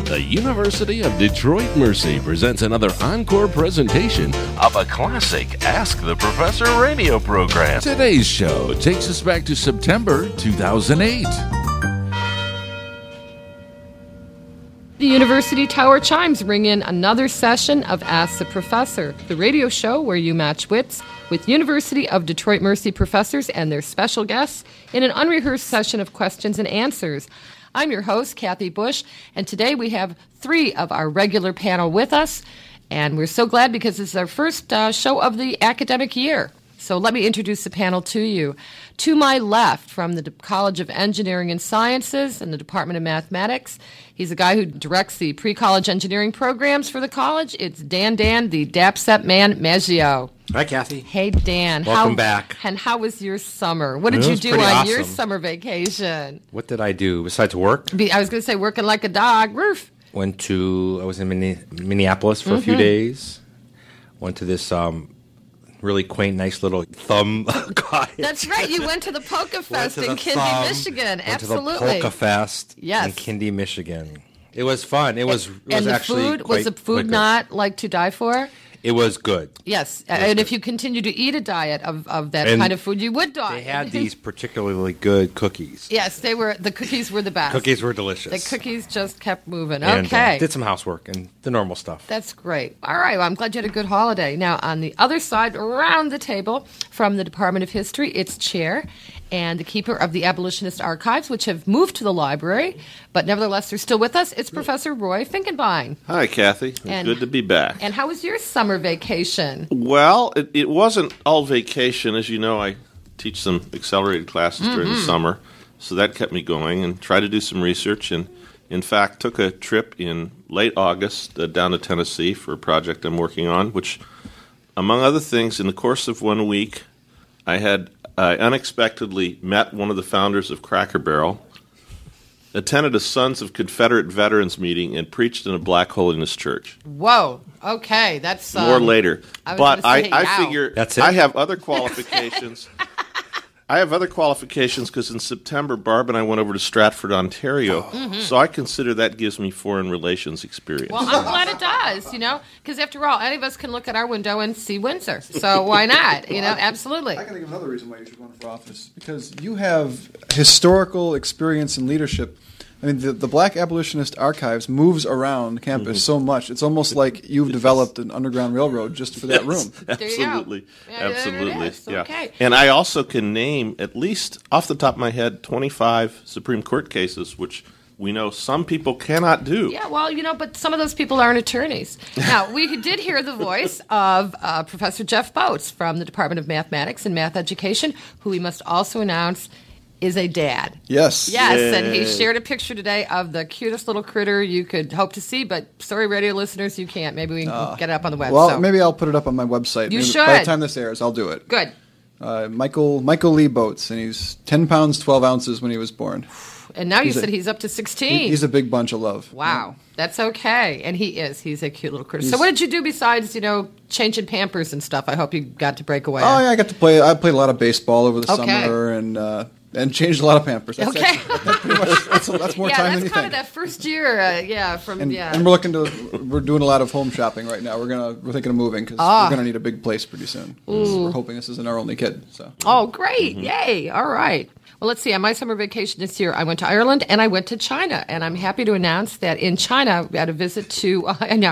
The University of Detroit Mercy presents another encore presentation of a classic Ask the Professor radio program. Today's show takes us back to September 2008. The University Tower chimes ring in another session of Ask the Professor, the radio show where you match wits with University of Detroit Mercy professors and their special guests in an unrehearsed session of questions and answers. I'm your host, Kathy Bush, and today we have three of our regular panel with us, and we're so glad because this is our first show of the academic year. So let me introduce the panel to you. To my left, from the College of Engineering and Sciences and the Department of Mathematics, he's a guy who directs the pre-college engineering programs for the college. It's Dan, the DAPSEP man, Maggio. Hi, Kathy. Hey, Dan. Welcome back. And how was your summer? What did you do on your summer vacation? What did I do besides work? I was going to say working like a dog. Roof. I was in Minneapolis for a few days. Went to this really quaint, nice little thumb cottage. That's right. You went to the Polka Fest in Kindy, Michigan. Absolutely. Went to the Polka Fest in Kindy, Michigan. It was fun. It was actually food, was the food not like to die for? It was good. Yes, and if you continue to eat a diet of that kind of food, you would die. They had these particularly good cookies. Yes, the cookies were the best. Cookies were delicious. The cookies just kept moving. And, okay. Did some housework and the normal stuff. That's great. All right, well, I'm glad you had a good holiday. Now, on the other side, around the table, from the Department of History, its chair and the keeper of the Abolitionist Archives, which have moved to the library, but nevertheless, they're still with us. It's Professor Roy Finkenbein. Hi, Kathy. It's good to be back. And how was your summer vacation? Well, it wasn't all vacation. As you know, I teach some accelerated classes during the summer, so that kept me going and tried to do some research. And, in fact, took a trip in late August down to Tennessee for a project I'm working on, which, among other things, in the course of 1 week, I unexpectedly met one of the founders of Cracker Barrel, attended a Sons of Confederate Veterans meeting, and preached in a Black Holiness church. Whoa. Okay, that's more later. I figure that's it? I have other qualifications. I have other qualifications because in September, Barb and I went over to Stratford, Ontario, so I consider that gives me foreign relations experience. Well, I'm glad it does, because after all, any of us can look at our window and see Windsor, so why not? Absolutely. I can think of another reason why you should run for office, because you have historical experience in leadership. I mean, the Black Abolitionist Archives moves around campus so much. It's almost like you've developed an underground railroad just for that room. Absolutely. Absolutely. Yeah. Okay. And I also can name, at least off the top of my head, 25 Supreme Court cases, which we know some people cannot do. Yeah, well, but some of those people aren't attorneys. Now, we did hear the voice of Professor Jeff Boats from the Department of Mathematics and Math Education, who we must also announce is a dad. Yes. Yes, and he shared a picture today of the cutest little critter you could hope to see, but sorry, radio listeners, you can't. Maybe we can get it up on the web. Well, maybe I'll put it up on my website. You should. By the time this airs, I'll do it. Good. Michael Lee Boats, and he's 10 pounds, 12 ounces when he was born. And now you said he's up to 16. He's a big bunch of love. Wow. That's okay. And he is. He's a cute little critter. So what did you do besides, changing Pampers and stuff? I hope you got to break away. Oh, yeah, I got to play. I played a lot of baseball over the summer and changed a lot of Pampers. That's okay. That's more time than you think. That's kind of that first year, And we're doing a lot of home shopping right now. We're thinking of moving because we're going to need a big place pretty soon. We're hoping this isn't our only kid. So. Oh, great. Yay. All right. Well, let's see. On my summer vacation this year, I went to Ireland and I went to China. And I'm happy to announce that in China, we had a visit to,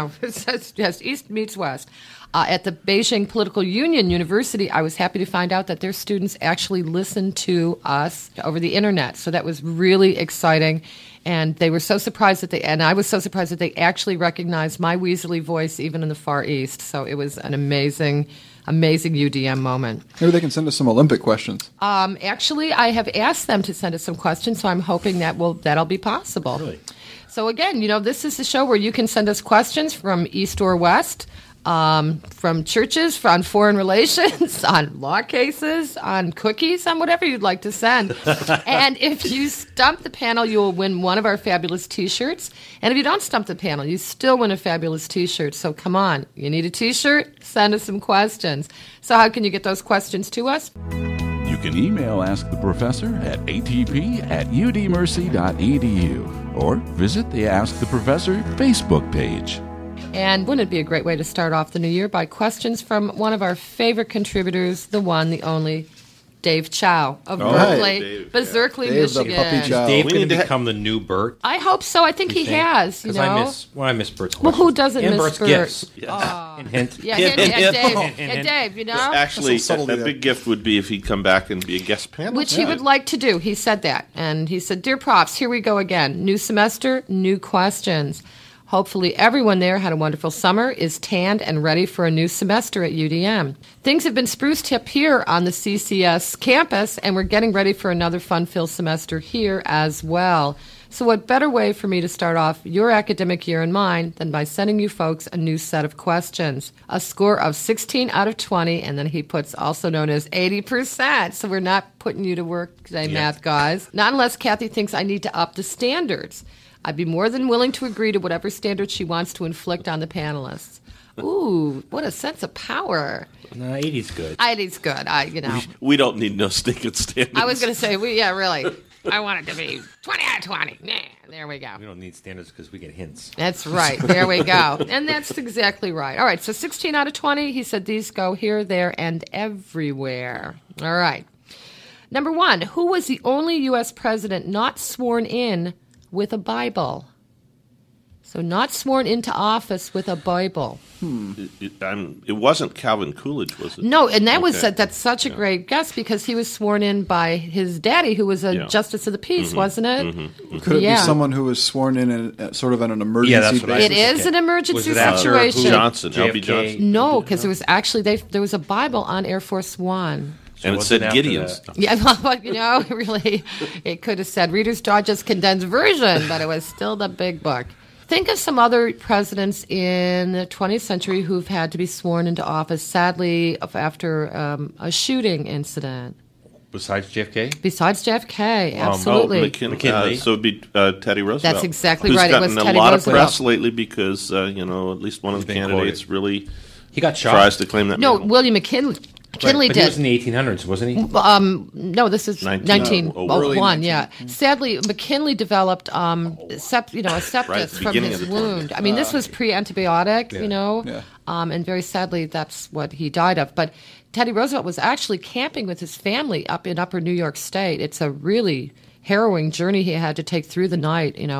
East meets West. At the Beijing Political Union University, I was happy to find out that their students actually listened to us over the internet. So that was really exciting. And they were so surprised and I was so surprised that they actually recognized my Weasley voice even in the Far East. So it was an amazing UDM moment. Maybe they can send us some Olympic questions. Actually, I have asked them to send us some questions, so I'm hoping that'll be possible. Really? So again, this is the show where you can send us questions from East or West. From churches, on foreign relations, on law cases, on cookies, on whatever you'd like to send. And if you stump the panel, you will win one of our fabulous T-shirts. And if you don't stump the panel, you still win a fabulous T-shirt. So come on, you need a T-shirt? Send us some questions. So how can you get those questions to us? You can email Ask the Professor at atp@udmercy.edu or visit the Ask the Professor Facebook page. And wouldn't it be a great way to start off the new year by questions from one of our favorite contributors, the one, the only, Dave Chow of Berkeley, Dave, Berkeley, Dave the Michigan. puppy Chow. Dave We going need to to become the new Bert? I hope so. I think he has. You Because know, I miss Bert's well, questions. who doesn't and miss Bert's Bert? gifts. Oh. Hint. Yeah, Hint, Dave. hint. Yeah, Dave. You know, Actually, Some subtlety a there. big gift would be if he'd come back and be a guest panelist. which he would like to do. He said that, and he said, "Dear Profs, here we go again. New semester, new questions." Hopefully everyone there had a wonderful summer, is tanned and ready for a new semester at UDM. Things have been spruced up here on the CCS campus, and we're getting ready for another fun-filled semester here as well. So what better way for me to start off your academic year and mine than by sending you folks a new set of questions. A score of 16 out of 20, and then he puts also known as 80%. So we're not putting you to work today, math guys. Not unless Kathy thinks I need to up the standards. I'd be more than willing to agree to whatever standard she wants to inflict on the panelists. Ooh, what a sense of power. No, 80's good. 80's good. We don't need no stinking standards. I was going to say, really. I want it to be 20 out of 20. Nah, there we go. We don't need standards because we get hints. That's right. There we go. And that's exactly right. All right, so 16 out of 20. He said these go here, there, and everywhere. All right. Number 1, who was the only U.S. president not sworn in with a Bible? So not sworn into office with a Bible. It wasn't Calvin Coolidge, was it? No, and Okay. that's such a great guess because he was sworn in by his daddy, who was a justice of the peace, wasn't it? Could it Yeah. be someone who was sworn in sort of on an emergency Yeah, that's what I basis? It is an emergency Was it after situation. Johnson, JFK? LB Johnson. No, because there was actually there was a Bible on Air Force One. And it wasn't said after Gideon's. that. Yeah, well, really, it could have said Reader's Digest condensed version, but it was still the big book. Think of some other presidents in the 20th century who've had to be sworn into office, sadly, after a shooting incident. Besides JFK? Besides JFK, absolutely. McKinley. So it'd be Teddy Roosevelt. That's exactly who's right. It gotten was Teddy a lot Roosevelt. of press lately because, at least one of the been candidates quoted. really He got shot. tries to claim that No, mantle. William McKinley. McKinley But did. he was in the 1800s, wasn't he? No, this is 1901. 1901. Yeah, sadly, McKinley developed a sepsis Right at the from beginning his of the term. wound. I mean, this was pre-antibiotic, Yeah. and very sadly, that's what he died of. But Teddy Roosevelt was actually camping with his family up in Upper New York State. It's a really harrowing journey he had to take through the night, in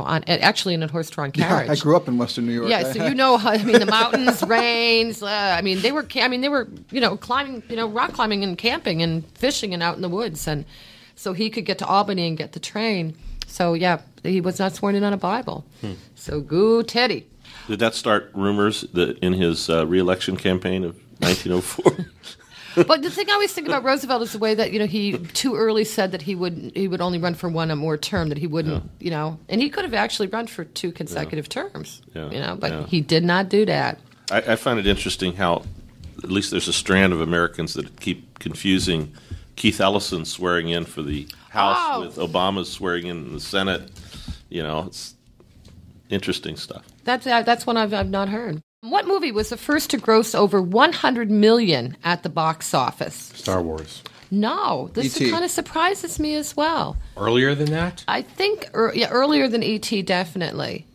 a horse-drawn carriage. Yeah, I grew up in Western New York. Yeah, so the mountains, rains. They were climbing, rock climbing and camping and fishing and out in the woods, and so he could get to Albany and get the train. So yeah, he was not sworn in on a Bible. So go Teddy. Did that start rumors in his re-election campaign of 1904? But the thing I always think about Roosevelt is the way that he too early said that he would only run for one more term, that he wouldn't, and he could have actually run for 2 consecutive terms, but he did not do that. I find it interesting how at least there's a strand of Americans that keep confusing Keith Ellison swearing in for the House with Obama's swearing in the Senate. It's interesting stuff. That's one I've not heard. What movie was the first to gross over $100 million at the box office? Star Wars. No, this E.T. kind of surprises me as well. Earlier than that? I think earlier than E.T. definitely.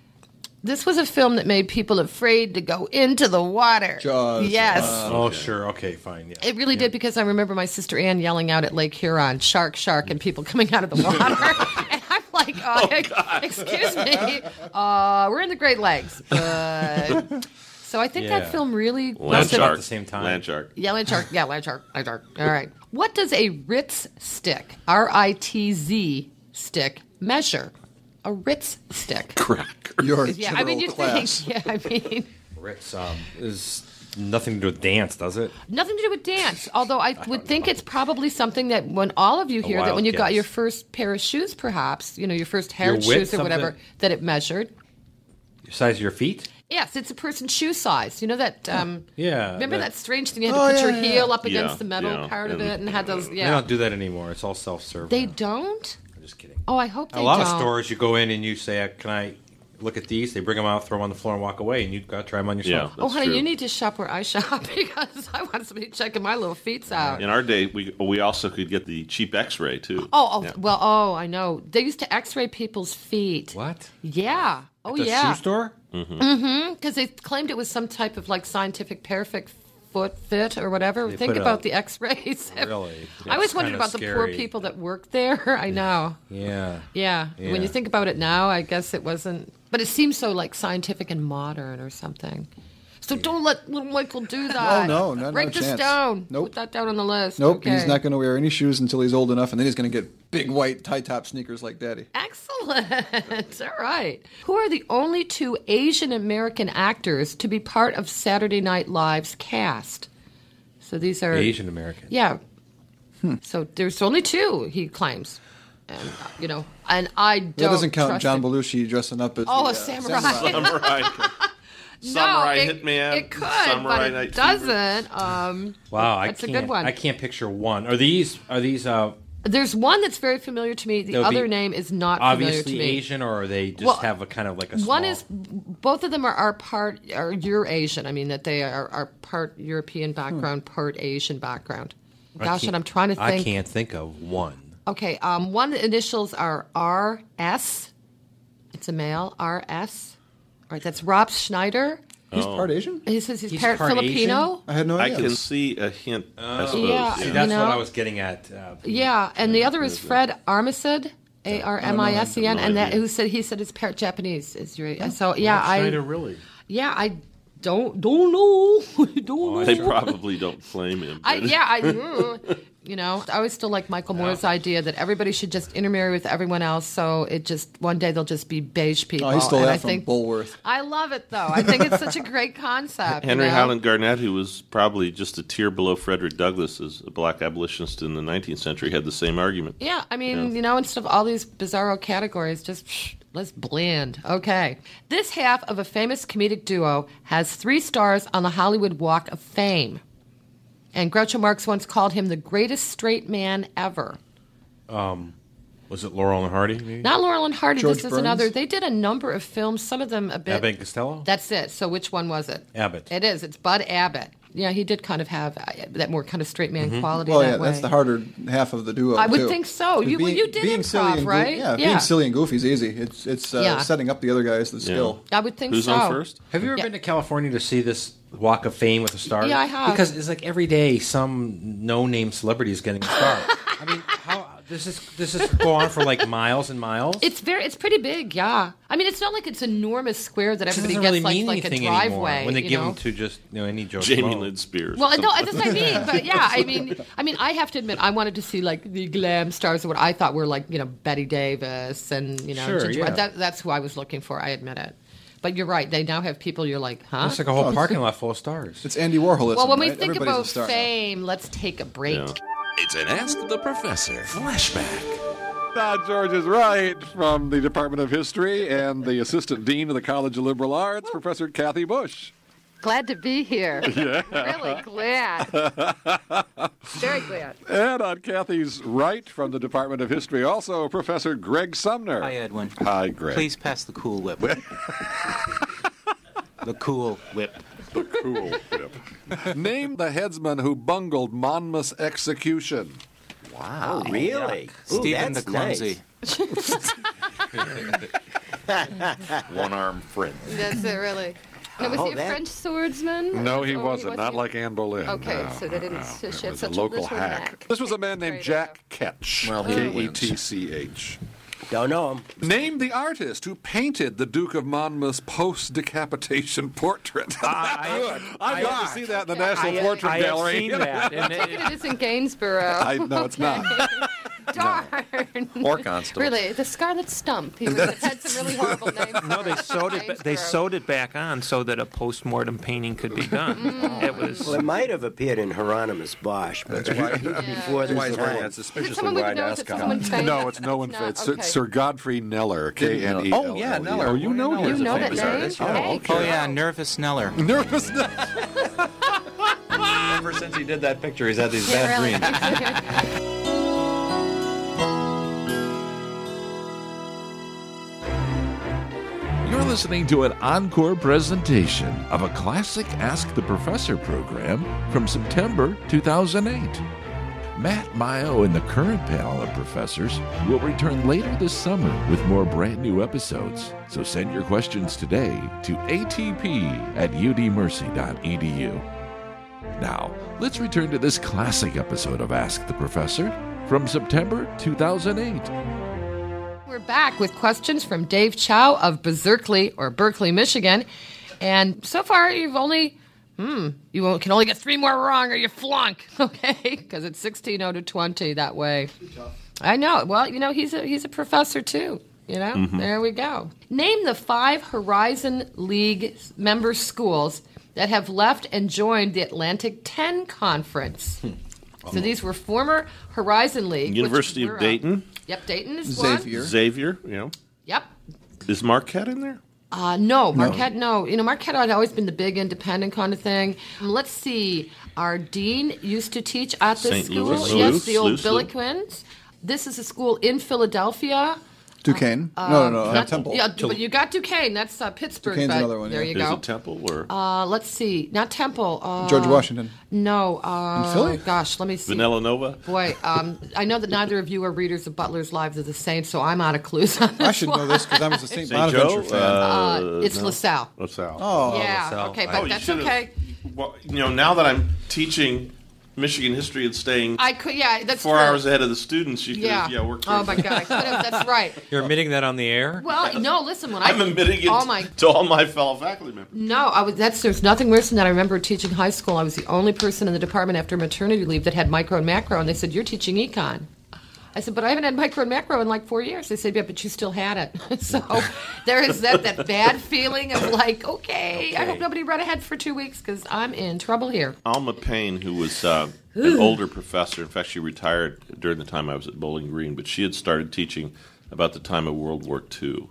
This was a film that made people afraid to go into the water. Jaws. Yes. Oh, sure. Okay, fine. Yeah. It really did, because I remember my sister Ann yelling out at Lake Huron, "Shark, shark," and people coming out of the water. And I'm like, excuse me, we're in the Great Lakes. But so I think that film really Land have- Shark at the same time. Land shark. Yeah, land shark. Yeah, land shark. Land shark. All right. What does a Ritz stick, RITZ stick, measure? A Ritz stick. Cracker. Your Yeah, I mean, you class. think. Yeah, I mean, Ritz is nothing to do with dance, does it? nothing to do with dance. Although I would think it's probably something that when all of you hear that wild when you got guess. your first pair of shoes, perhaps your first hair Your width, shoes or whatever, something? that it measured. The size of your feet? Yes, it's a person's shoe size. You know that? Yeah. Remember that strange thing? You had to put your heel up against Yeah, the metal yeah, part of and- it, and had those. They Yeah, don't do that anymore. It's all self-serve. they now. don't. I'm just kidding. Oh, I hope they A lot don't. of stores, you go in and you say, "Can I look at these, they bring them out, throw them on the floor, and walk away, and you've got to try them on yourself. Yeah. Oh, honey, true. you need to shop where I shop because I want somebody checking my little feet out. In our day, we also could get the cheap X-ray too. Oh, Yeah. well, oh, I know. They used to X-ray people's feet. What? Yeah. Oh, The yeah. shoe store? Because they claimed it was some type of like scientific perfect foot fit or whatever. They Think put about a- the X-rays. Really? I always It's wondered kinda about the poor scary. people that worked there. I know. Yeah. Yeah. When Yeah. you think about it now, I guess it wasn't. But it seems so like scientific and modern or something. So don't let little Michael do that. Oh, no, not Write a this chance. down. Nope. Put that down on the list. Nope, Okay. he's not going to wear any shoes until he's old enough, and then he's going to get big white tie-top sneakers like Daddy. Excellent. All right. Who are the only 2 Asian American actors to be part of Saturday Night Live's cast? So these are Asian American. Yeah. So there's only 2, he claims. And and I don't That doesn't count trust John it. Belushi dressing up as Oh, the, a samurai. Samurai, Samurai it, Hitman, It could, Samurai but Night it Fever. doesn't. Wow, That's a good one. I can't picture one. Are these There's one that's very familiar to me. The They'll be other name is not familiar to obviously me. Asian, or are they just Well, have a kind of like a One small... is both of them are Eurasian. I mean that they are part European background, part Asian background. Gosh, and I'm trying to think. I can't think of one. Okay, one of the initials are R.S. It's a male, R.S. All right, that's Rob Schneider. He's part Asian? He says he's, He's part part Filipino. I had no I idea. can see a hint. I suppose. Yeah. See, Yeah. that's You know? what I was getting at. Yeah, and the other is Fred Armisen, Armisen, and that idea. he said it's part Japanese. Is so yeah, Schneider, really? I don't know. Don't know. They probably don't claim him. but- I always still like Michael Moore's idea that everybody should just intermarry with everyone else, so it just one day they'll just be beige people. Oh, he stole And that I from think Bulworth. I love it though. I think it's such a great concept. Henry you know? Highland Garnett, who was probably just a tier below Frederick Douglass as a black abolitionist in the 19th century, had the same argument. Yeah, I mean, instead of all these bizarro categories, just let's blend. Okay. This half of a famous comedic duo has 3 stars on the Hollywood Walk of Fame. And Groucho Marx once called him the greatest straight man ever. Was it Laurel and Hardy? Maybe? Not Laurel and Hardy. George this is Burns? another. They did a number of films, some of them a bit. Abbott and Costello? That's it. So which one was it? Abbott. It is. It's Bud Abbott. Yeah, he did kind of have that more kind of straight man quality Well, that yeah, way. that's the harder half of the duo. I would too. think so. You did being silly improv, and right? Yeah, Yeah. being silly and goofy is easy. It's Yeah. setting up the other guys the skill. I would think Who's so. on first? Have you ever Yeah. been to California to see this Walk of Fame with the stars? Yeah, I have. Because it's like every day some no-name celebrity is getting a star. I mean, how does this go on for like miles and miles? It's pretty big, yeah. I mean, it's not like it's enormous square that It doesn't everybody really gets mean like a anything driveway. anymore when they you give know? them to just any Joe Jamie Schmo. Lynn Spears. Well, no, that's what I mean. But yeah, I mean, I have to admit, I wanted to see like the glam stars of what I thought were like Betty Davis and Sure, Ginger. yeah. That's who I was looking for. I admit it. But you're right. They now have people. You're like, huh? It's like a whole parking lot full of stars. It's Andy Warholism. Well, when we right? think Everybody's a about star now. fame, let's take a break. Yeah. It's an Ask the Professor flashback. George is right from the Department of History and the Assistant Dean of the College of Liberal Arts, Professor Kathy Bush. Glad to be here. Yeah. Really glad. Very glad. And on Kathy's right from the Department of History, also Professor Greg Sumner. Hi, Edwin. Hi, Greg. Please pass the Cool Whip. The Cool Whip. The Cool Whip. Name the headsman who bungled Monmouth's execution. Wow, really? Ooh, Stephen the that's Clumsy. One-armed friend. That's it, really. Now, was Oh, he a that- French swordsman? No, he Or wasn't. Not like Anne Boleyn. Okay, No, so they didn't. no. She It had was such a local little hack. neck. This was a man named Right Jack Ketch. Well, he wins. K-E-T-C-H. Don't know him. Name the artist who painted the Duke of Monmouth's post-decapitation portrait. I'd love to see that in the National Portrait I Gallery. have seen that. And It is in Gainsborough. No, it's not. Darn. Or Constable. Really, the Scarlet Stump. He had some really horrible names. no, they sewed it. They sewed it back on so that a post-mortem painting could be done. It was. Well, it might have appeared in Hieronymus Bosch, but before this time. Is it someone we would know? Is it someone famous? No, it's no one. not? It's Okay. Sir Godfrey Kneller, K-N-E-L-L-E. Oh, yeah, Kneller. Oh, you know him. You know that name? Hey, Oh yeah, Nervous Neller. Nervous. Ever since he did that picture, he's had these yeah, bad really. dreams. You're You're listening to an encore presentation of a classic Ask the Professor program from September 2008. Matt Maio and the current panel of professors will return later this summer with more brand new episodes. So send your questions today to atp@udmercy.edu. Now, let's return to this classic episode of Ask the Professor from September 2008. We're back with questions from Dave Chow of Berkeley, Michigan. And so far, you've only... you can only get 3 more wrong or you flunk, okay? Because it's 16-0 to 20 that way. I know. Well, he's a professor too. There we go. Name the 5 Horizon League member schools that have left and joined the Atlantic 10 Conference. So these were former Horizon League. University of Dayton. Yep, Dayton is Xavier, Yep. Is Marquette in there? No, Marquette, no. Marquette had always been the big independent kind of thing. Let's see. Our dean used to teach at this school. Louis. Yes, the old Louis. Billiquins. This is a school in Philadelphia. Duquesne. Temple. Yeah, but you got Duquesne. That's Pittsburgh. Duquesne's another one. There you Is go. it Temple or Let's see. Not Temple. George Washington. No. In Philly? Gosh, let me see. Vanilla Nova? Boy, I know that neither of you are readers of Butler's Lives of the Saints, so I'm out of clues on this I should know this because I was a St. St. Bonaventure Joe? fan. It's LaSalle. LaSalle. Oh. Yeah, LaSalle. okay, but you that's should've- okay. Well, now that I'm teaching Michigan history and staying I could, that's 4 true. hours ahead of the students, you could have worked. Oh my God, I could have. That's right. You're admitting that on the air? Well, no, listen. When I'm admitting it to all my fellow faculty members. No, there's nothing worse than that. I remember teaching high school. I was the only person in the department after maternity leave that had micro and macro, and they said, "You're teaching econ." I said, "But I haven't had micro and macro in like 4 years." They said, "Yeah, but you still had it." So there is that bad feeling of like, okay, I hope nobody read ahead for 2 weeks because I'm in trouble here. Alma Payne, who was an older professor, in fact, she retired during the time I was at Bowling Green, but she had started teaching about the time of World War II.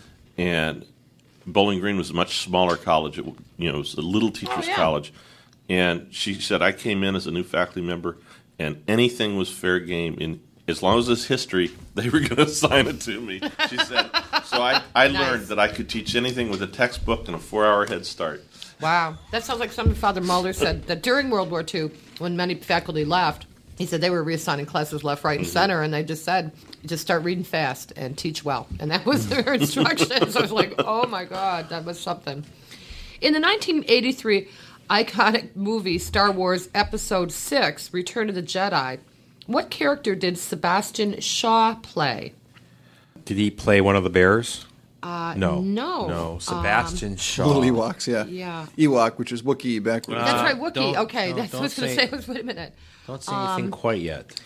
And Bowling Green was a much smaller college. It was a little teacher's college. And she said, I came in as a new faculty member, and anything was fair game. As long as it's history, they were going to assign it to me, she said. So I learned that I could teach anything with a textbook and a 4-hour head start. Wow. That sounds like something Father Mulder said, that during World War II, when many faculty left, he said they were reassigning classes left, right, and center, and they just said, just start reading fast and teach well. And that was their instructions. I was like, oh, my God, that was something. In the 1983 iconic movie Star Wars Episode VI, Return of the Jedi, what character did Sebastian Shaw play? Did he play one of the bears? No. No, Sebastian Shaw. Little Ewoks, yeah. Yeah. Ewok, which is Wookiee backwards. That's right, Wookiee. don't- Okay, no, that's what I was don't going to say- say. Wait a minute. Don't say anything quite yet.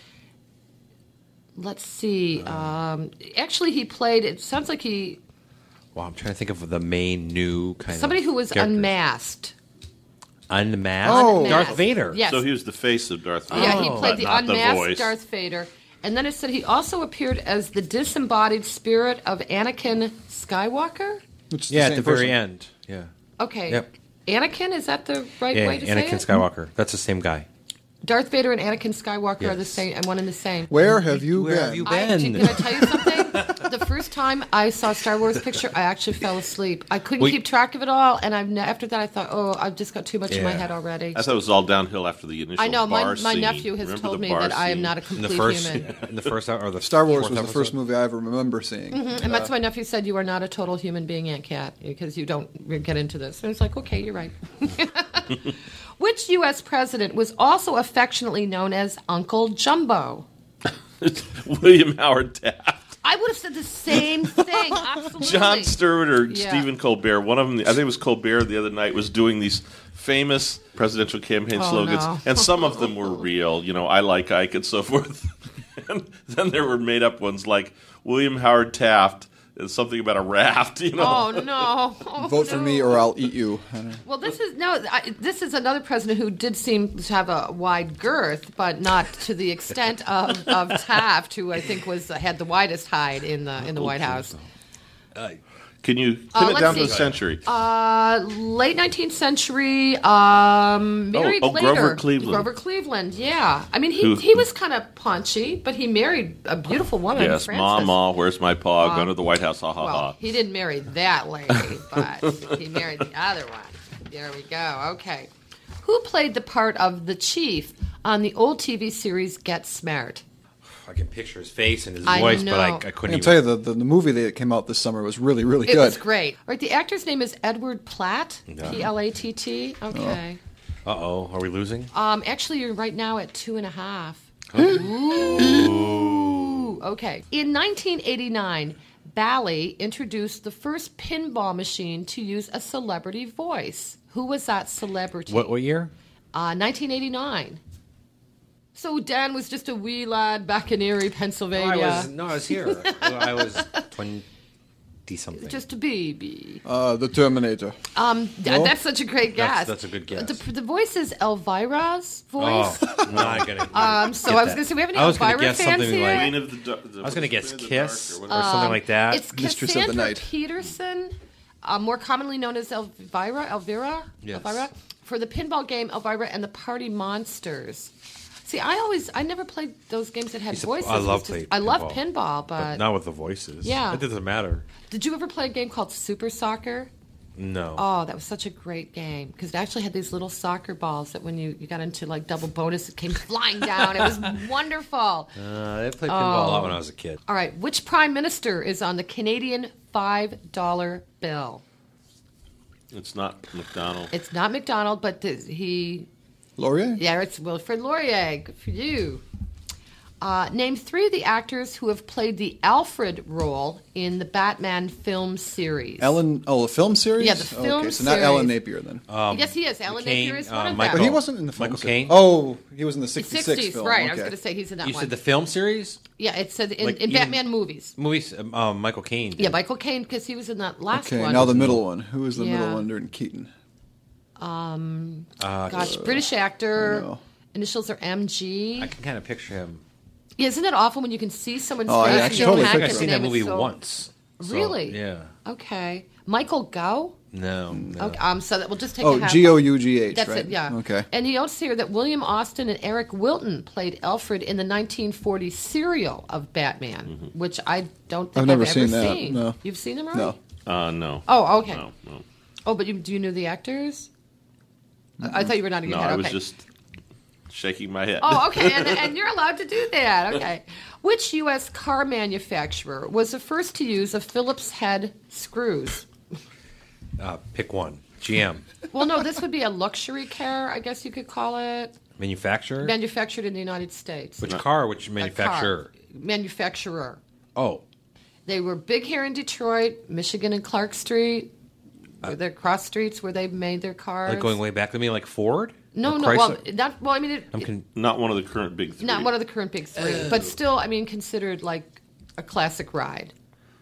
Let's see. Actually, he played, it sounds like he, Well, I'm trying to think of the main new kind somebody of who was characters. unmasked. Unmasked? Oh. Darth Vader. Yes. So he was the face of Darth Vader. Yeah, he Oh. played but the not the unmasked voice. Darth Vader. And then it said he also appeared as the disembodied spirit of Anakin Skywalker? Which is the Yeah, at same the very person. end. Yeah. Okay. Yep. Anakin, is that the right Yeah, way to Anakin say it? Skywalker. That's the same guy. Darth Vader and Anakin Skywalker are the Yes. same, and one and the same. Where have you Where been? have you Can been? I tell you something? The first time I saw Star Wars picture, I actually fell asleep. I couldn't keep track of it all, and after that I thought, oh, I've just got too much in my Yeah. head already. I thought it was all downhill after the initial I know, bar my scene. nephew has Remember told the me bar that I am scene? not a In complete the first, human. in the first or the Star Wars fourth was the episode? first movie I ever remember seeing. And that's why my nephew said, you are not a total human being, Aunt Cat, because you don't get into this. And it's like, okay, you're right. Which U.S. president was also affectionately known as Uncle Jumbo? William Howard Taft. I would have said the same thing, absolutely. Jon Stewart or Yeah. Stephen Colbert, one of them, I think it was Colbert the other night, was doing these famous presidential campaign slogans, no. and some of them were real, I like Ike and so forth. And then there were made up ones like William Howard Taft, and something about a raft, Oh, no. Oh, Vote for no. me or I'll eat you. Well, this is another president who did seem to have a wide girth, but not to the extent of Taft, who I think had the widest hide in the White House. Can you pin it let's down to see. the century? Late 19th century, married later. Grover Cleveland. Grover Cleveland, yeah. I mean, he was kind of punchy, but he married a beautiful woman, Yes, Frances. Ma, where's my paw? Going to the White House, ha ha Well, ha. he didn't marry that lady, but he married the other one. There we go. Okay. Who played the part of the chief on the old TV series Get Smart? I can picture his face and his I voice, know. but I I couldn't can even. tell you the movie that came out this summer was really, really It good. was great. All right, the actor's name is Edward Platt, Platt. Okay. Uh-oh, are we losing? Actually, you're right now at 2.5. Ooh. Okay. In 1989, Bally introduced the first pinball machine to use a celebrity voice. Who was that celebrity? What year? 1989. So Dan was just a wee lad back in Erie, Pennsylvania. I was here. I was 20-something. Just a baby. The Terminator. That's such a great guess. That's a good guess. The voice is Elvira's voice. Oh, not gonna. So I was going to say, we have any I was gonna Elvira guess fans something here? like- Queen of the I was going to guess Queen of the Kiss Dark or something like that. It's Mistress of the Cassandra Night. Peterson, more commonly known as Elvira? Yes. Elvira? For the pinball game Elvira and the Party Monsters. See, I never played those games that had voices. I love It's just- playing I love pinball, pinball, but but not with the voices. Yeah. It doesn't matter. did you ever play a game called Super Soccer? No. Oh, that was such a great game because it actually had these little soccer balls that when you got into like double bonus, it came flying down. It was wonderful. I played pinball a lot when I was a kid. All right, which prime minister is on the Canadian $5 bill? It's not McDonald. It's not McDonald, but he... Laurier? Yeah, it's Wilfrid Laurier. Good for you. Name 3 of the actors who have played the Alfred role in the Batman film series. The film series? Yeah, the film Okay, so not series. Alan Napier then. Yes, he is. Alan McCain, Napier is one of Michael- But them. he wasn't in the film Michael series. Caine? Oh, he was in the 66 60s, film. right. I was Okay. going to say he's in that You one. said the film series? Yeah, it said in, Like in even- Batman movies. Movies? Michael Caine. Yeah, Michael Caine, because he was in that last Okay, one. now the middle one. Who was the Yeah. middle one during Keaton? Gosh, British actor. I know. Initials are MG. I can kind of picture him. Yeah, isn't it awful when you can see someone's Oh, face yeah, I and can you totally don't I have think I've his seen that name is movie so- once. So, Really? Yeah. Okay. Michael Gough? No. Okay, so that we'll just take Oh, a half. Gough, That's right? it, yeah. Okay. And he notes here that William Austin and Eric Wilton played Alfred in the 1940 serial of Batman, which I don't think I've never ever seen that, no. You've seen him, right? No. No. Oh, okay. No. Oh, but do you know the actors? I thought you were nodding No, your head. I was Okay. just shaking my head. Oh, okay, and you're allowed to do that. Okay. Which U.S. car manufacturer was the first to use a Phillips head screws? Pick one. GM. Well, no, this would be a luxury car, I guess you could call it. Manufacturer? Manufactured in the United States. Which car? Which A manufacturer? car. Manufacturer. Oh. They were big here in Detroit, Michigan and Clark Street. Their cross streets where they made their cars. Like going way back. I mean, like Ford? No, Or no. Well, Chrysler? I mean, Not one of the current big 3. not one of the current big 3, but still, I mean, considered like a classic ride.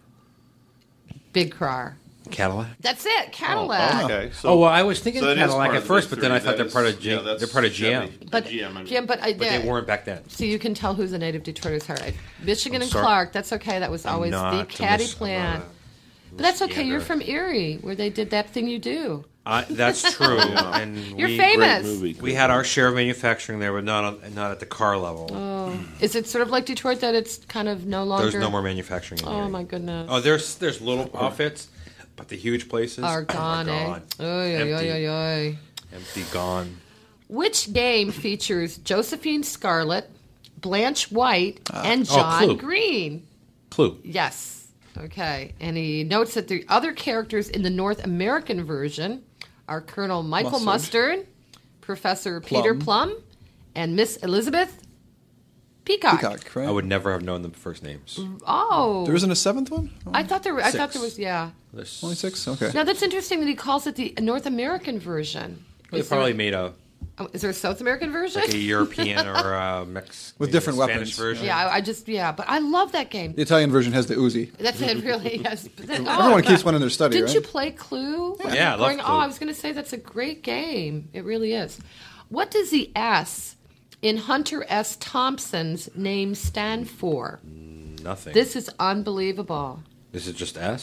Big car. Cadillac? That's it, Cadillac. Okay. So, Oh, well, I was thinking so that is Cadillac part at of the first, big but then I three. thought they're That part is- of yeah, that's they're part of GM. Chevy. But GM, I mean. Jim, but But they weren't back then. So you can tell who's a native Detroiter's heart. Michigan I'm and sorry. Clark. That's okay. That was always the not caddy a mis- plan. I'm But that's okay. Michigander. You're from Erie, where they did that thing you do. That's true. And You're we, famous. Great movie. We had our share of manufacturing there, but not at the car level. Oh. Is it sort of like Detroit that it's kind of no longer? There's no more manufacturing in Oh Erie. my goodness. Oh, there's little outfits, but the huge places Are gone, eh? Oy, oy, oy, oy, oy. Empty, gone. Which game features Josephine Scarlett, Blanche White, and John Clue. Green? Clue. Yes. Okay. And he notes that the other characters in the North American version are Colonel Michael Mustard, Professor Peter Plum, and Miss Elizabeth Peacock. Peacock, right? I would never have known the first names. Oh. There isn't a seventh one? Oh, I thought there was, Six. yeah. There's- only 6? Okay. Now that's interesting that he calls it the North American version. They probably made a Is there a South American version? like a European or a Mexican With different Spanish weapons. version. Yeah, but I love that game. The Italian version has the Uzi. That's it, really. Yes. Everyone keeps one in their study, Didn't right? you play Clue? Yeah, I love Clue. Oh, I was going to say that's a great game. It really is. What does the S in Hunter S. Thompson's name stand for? Nothing. This is unbelievable. Is it just S?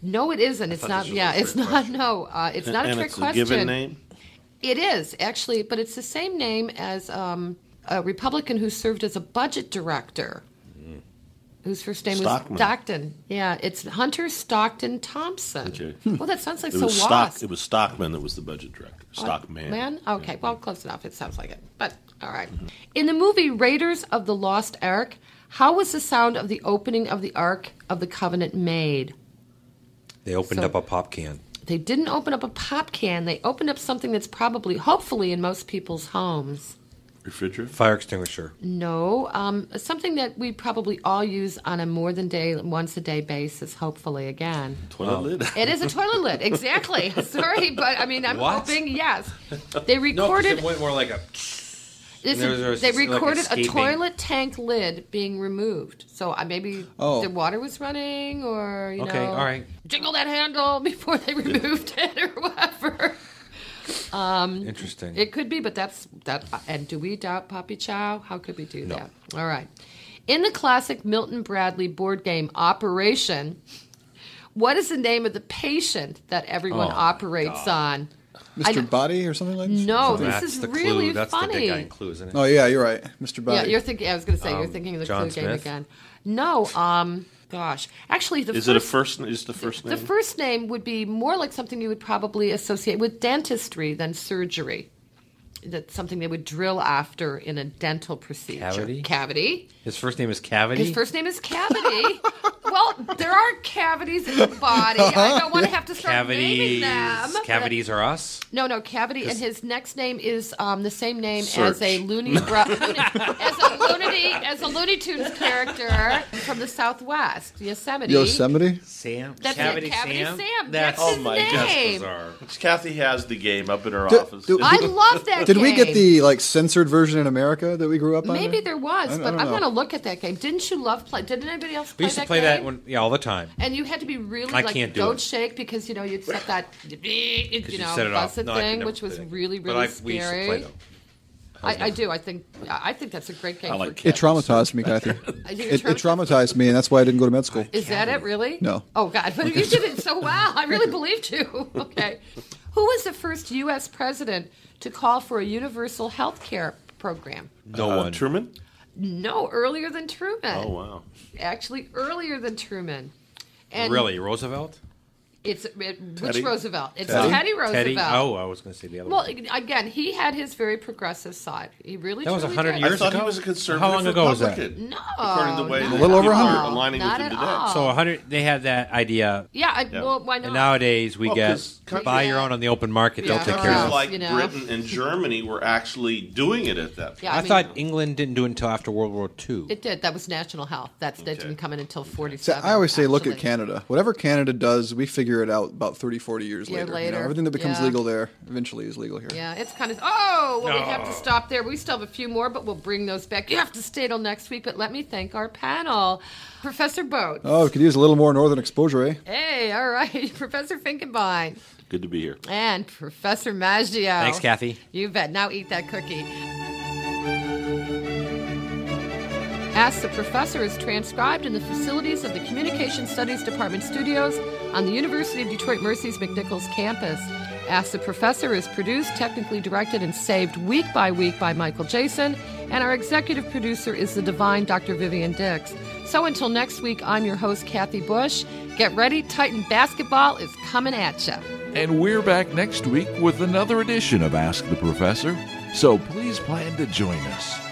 No, it isn't. It's not. Yeah, it's not. No, it's not a trick it's question. A given name? It is, actually, but it's the same name as a Republican who served as a budget director, whose first name Stockman. was Stockton. Yeah, it's Hunter Stockton Thompson. Okay. Well, that sounds like It so was wasp. It was Stockman that was the budget director. Stockman. Man? Okay, well, close enough. It sounds like it. But, all right. In the movie Raiders of the Lost Ark, how was the sound of the opening of the Ark of the Covenant made? They opened up a pop can. They didn't open up a pop can. They opened up something that's probably, hopefully, in most people's homes. Refrigerator? Fire extinguisher. No, something that we probably all use on a more than once a day basis, hopefully, again. Toilet lid? It is a toilet lid, exactly. Sorry, but I mean, I'm hoping, yes. They recorded... No, it went more like a... They recorded like a toilet tank lid being removed. So maybe the water was running, or, you know... all right. Jingle that handle before they removed it, or whatever. Interesting. It could be, but that's that. And do we doubt Poppy Chow? How could we do that? All right. In the classic Milton Bradley board game Operation, what is the name of the patient that everyone operates on? Mr. Body or something like that? No, this is really That's funny. the big guy in Clue, isn't it? Oh, yeah, you're right. Mr. Body. Yeah, you're thinking. I was going to say you're thinking of the John Clue game Smith? again. No, gosh, actually, Is the first name? The first name would be more like something you would probably associate with dentistry than surgery. That's something they would drill after in a dental procedure. Cavity? His first name is Cavity? His first name is Cavity. Well, there are cavities in the body. I don't want to have to start naming them. Cavities are us? No, Cavity, and his next name is the same name Search. as a Looney Tunes character from the Southwest, Yosemite. Sam? That's Cavity it, Cavity Sam? Sam. That's That's his name. bizarre. Kathy has the game up in her office. I love that Did game. we get the censored version in America that we grew up on? Maybe there was, I but don't I'm know. going to look at that game. Didn't you love play? Did anybody else play that game? We used to play that all the time. And you had to be really I like can't do goat it. shake because you'd set that you set it off. busted No, I could thing, never which was play that. really But really we used to scary. play them. I do. I think that's a great game. I like for It traumatized me, Kathy. I think It traumatized me, and that's why I didn't go to med school. Is that it, really? No. Oh, God. But you did it so well. I really believed you. Okay. Who was the first U.S. president to call for a universal health care program? No one. Truman? No, earlier than Truman. Oh, wow. Actually, earlier than Truman. And Really? Roosevelt? Which Roosevelt? It's Teddy? Teddy Roosevelt. Teddy? Oh, I was going to say the other Well, one. again, he had his very progressive side. He really That was truly 100 did. years I thought ago? he was a conservative How long ago was that? Republican. No. According to the way not that A little over people 100. are aligning Not with him at today. all. So 100, they had that idea. Yeah, well, why not? And nowadays we Well, get 'cause buy your own on the open market. Yeah. They'll take care Countries of it. like You know. Britain and Germany were actually doing it at that point. Yeah, I mean, thought England didn't do it until after World War II. it did. That was national health. That didn't come in until So 47. I always say, look at actually. Canada. Whatever Canada does, we figure it out about 30, 40 years Year later. later. Everything that becomes Yeah. legal there eventually is legal here. Yeah, it's kind of. Oh, well, we have to stop there. We still have a few more, but we'll bring those back. You have to stay till next week. But let me thank our panel, Professor Boat. Oh, we could use a little more northern exposure, eh? Hey, all right, Professor Finkenbein Good to be here. and Professor Maggio. Thanks, Kathy. You bet. Now eat that cookie. Ask the Professor is transcribed in the facilities of the Communication Studies Department studios on the University of Detroit Mercy's McNichols campus. Ask the Professor is produced, technically directed, and saved week by week by Michael Jason, and our executive producer is the divine Dr. Vivian Dix. So until next week, I'm your host, Kathy Bush. Get ready, Titan basketball is coming at you. And we're back next week with another edition of Ask the Professor, so please plan to join us.